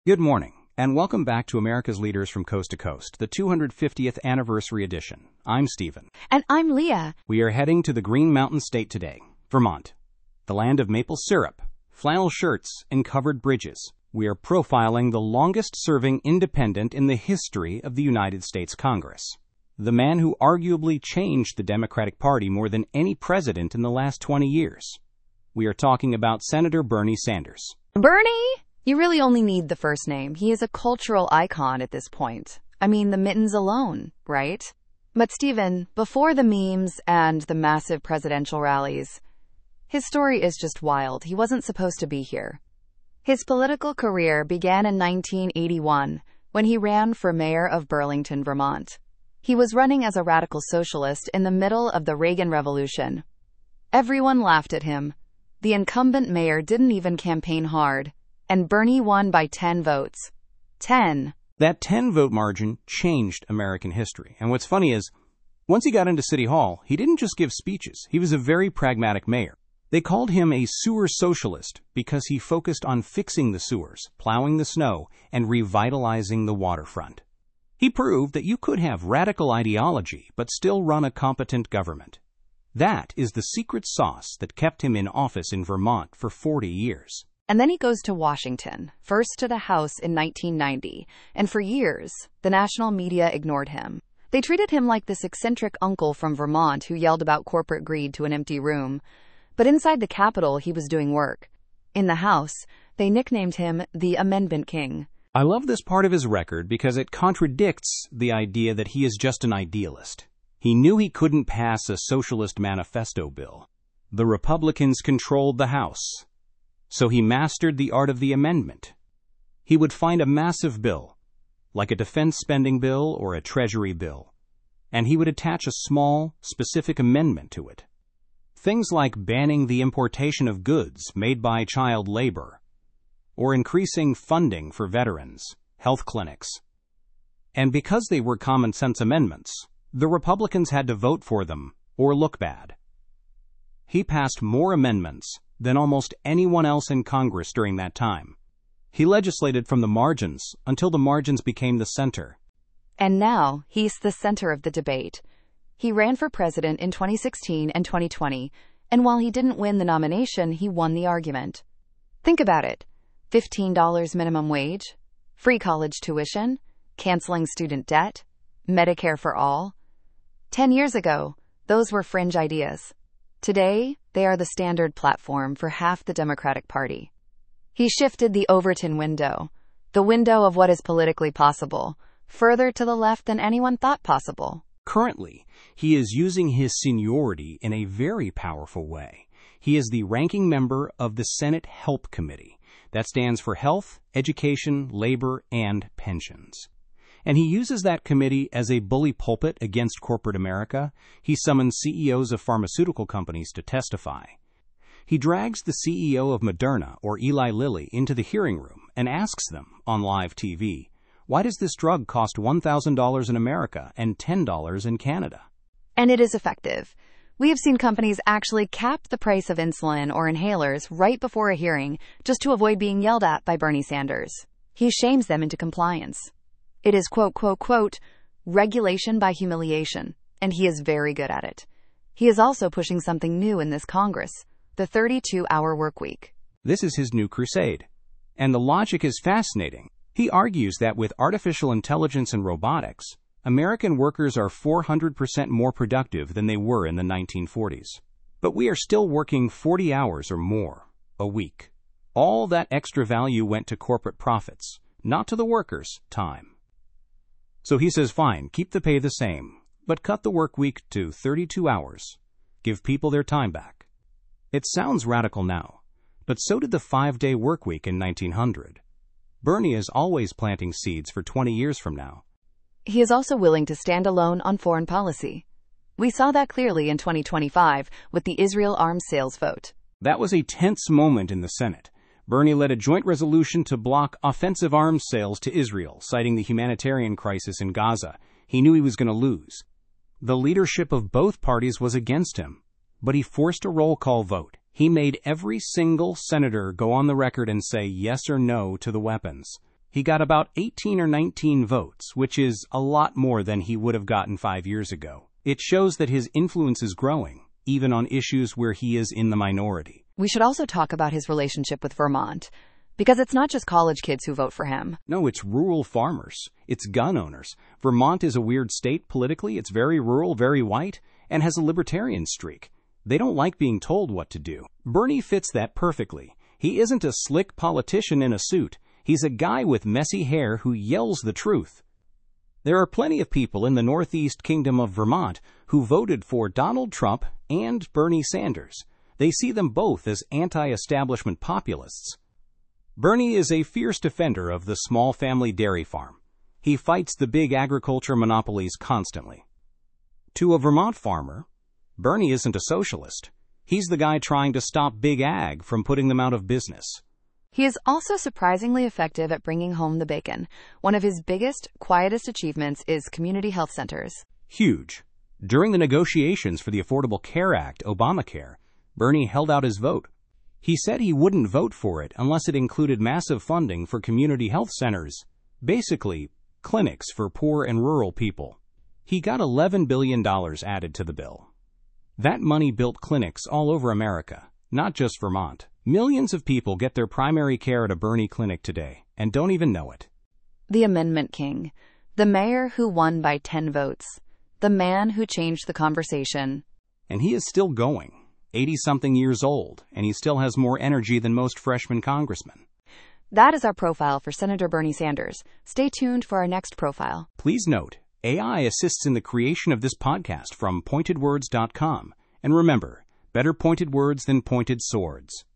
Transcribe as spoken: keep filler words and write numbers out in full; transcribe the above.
Good morning, and welcome back to America's Leaders from Coast to Coast, the two hundred fiftieth Anniversary Edition. I'm Stephen. And I'm Leah. We are heading to the Green Mountain State today, Vermont, the land of maple syrup, flannel shirts, and covered bridges. We are profiling the longest-serving independent in the history of the United States Congress, the man who arguably changed the Democratic Party more than any president in the last twenty years. We are talking about Senator Bernie Sanders. Bernie? You really only need the first name. He is a cultural icon at this point. I mean, the mittens alone, right? But Stephen, before the memes and the massive presidential rallies, his story is just wild. He wasn't supposed to be here. His political career began in nineteen eighty-one when he ran for mayor of Burlington, Vermont. He was running as a radical socialist in the middle of the Reagan Revolution. Everyone laughed at him. The incumbent mayor didn't even campaign hard. And Bernie won by ten votes. ten. That ten-vote margin changed American history. And what's funny is, once he got into City Hall, he didn't just give speeches. He was a very pragmatic mayor. They called him a sewer socialist because he focused on fixing the sewers, plowing the snow, and revitalizing the waterfront. He proved that you could have radical ideology but still run a competent government. That is the secret sauce that kept him in office in Vermont for forty years. And then he goes to Washington, first to the House in nineteen ninety, and for years, the national media ignored him. They treated him like this eccentric uncle from Vermont who yelled about corporate greed to an empty room. But inside the Capitol, he was doing work. In the House, they nicknamed him the Amendment King. I love this part of his record because it contradicts the idea that he is just an idealist. He knew he couldn't pass a socialist manifesto bill. The Republicans controlled the House. So he mastered the art of the amendment. He would find a massive bill, like a defense spending bill or a treasury bill, and he would attach a small, specific amendment to it. Things like banning the importation of goods made by child labor, or increasing funding for veterans, health clinics. And because they were common sense amendments, the Republicans had to vote for them or look bad. He passed more amendments than almost anyone else in Congress during that time. He legislated from the margins until the margins became the center. And now, he's the center of the debate. He ran for president in twenty sixteen and twenty twenty, and while he didn't win the nomination, he won the argument. Think about it. fifteen dollars minimum wage, free college tuition, canceling student debt, Medicare for all. Ten years ago, those were fringe ideas. Today, they are the standard platform for half the Democratic Party. He shifted the Overton window, the window of what is politically possible, further to the left than anyone thought possible. Currently, he is using his seniority in a very powerful way. He is the ranking member of the Senate Help Committee. That stands for Health, Education, Labor, and Pensions. And he uses that committee as a bully pulpit against corporate America. He summons C E Os of pharmaceutical companies to testify. He drags the C E O of Moderna or Eli Lilly into the hearing room and asks them on live T V, why does this drug cost one thousand dollars in America and ten dollars in Canada? And it is effective. We have seen companies actually cap the price of insulin or inhalers right before a hearing just to avoid being yelled at by Bernie Sanders. He shames them into compliance. It is quote, quote, quote, regulation by humiliation, and he is very good at it. He is also pushing something new in this Congress, the thirty-two hour work week. This is his new crusade. And the logic is fascinating. He argues that with artificial intelligence and robotics, American workers are four hundred percent more productive than they were in the nineteen forties. But we are still working forty hours or more a week. All that extra value went to corporate profits, not to the workers' time. So he says, fine, keep the pay the same, but cut the work week to thirty-two hours. Give people their time back. It sounds radical now, but so did the five-day work week in nineteen hundred. Bernie is always planting seeds for twenty years from now. He is also willing to stand alone on foreign policy. We saw that clearly in twenty twenty-five with the Israel arms sales vote. That was a tense moment in the Senate. Bernie led a joint resolution to block offensive arms sales to Israel, citing the humanitarian crisis in Gaza. He knew he was going to lose. The leadership of both parties was against him, but he forced a roll call vote. He made every single senator go on the record and say yes or no to the weapons. He got about eighteen or nineteen votes, which is a lot more than he would have gotten five years ago. It shows that his influence is growing, even on issues where he is in the minority. We should also talk about his relationship with Vermont, because it's not just college kids who vote for him. No, it's rural farmers. It's gun owners. Vermont is a weird state politically. It's very rural, very white, and has a libertarian streak. They don't like being told what to do. Bernie fits that perfectly. He isn't a slick politician in a suit. He's a guy with messy hair who yells the truth. There are plenty of people in the Northeast Kingdom of Vermont who voted for Donald Trump and Bernie Sanders. They see them both as anti-establishment populists. Bernie is a fierce defender of the small family dairy farm. He fights the big agriculture monopolies constantly. To a Vermont farmer, Bernie isn't a socialist. He's the guy trying to stop big ag from putting them out of business. He is also surprisingly effective at bringing home the bacon. One of his biggest, quietest achievements is community health centers. Huge. During the negotiations for the Affordable Care Act, Obamacare, Bernie held out his vote. He said he wouldn't vote for it unless it included massive funding for community health centers, basically clinics for poor and rural people. He got eleven billion dollars added to the bill. That money built clinics all over America, not just Vermont. Millions of people get their primary care at a Bernie clinic today and don't even know it. The Amendment King, the mayor who won by ten votes, the man who changed the conversation. And he is still going. eighty-something years old, and he still has more energy than most freshman congressmen. That is our profile for Senator Bernie Sanders. Stay tuned for our next profile. Please note, A I assists in the creation of this podcast from pointed words dot com. And remember, better pointed words than pointed swords.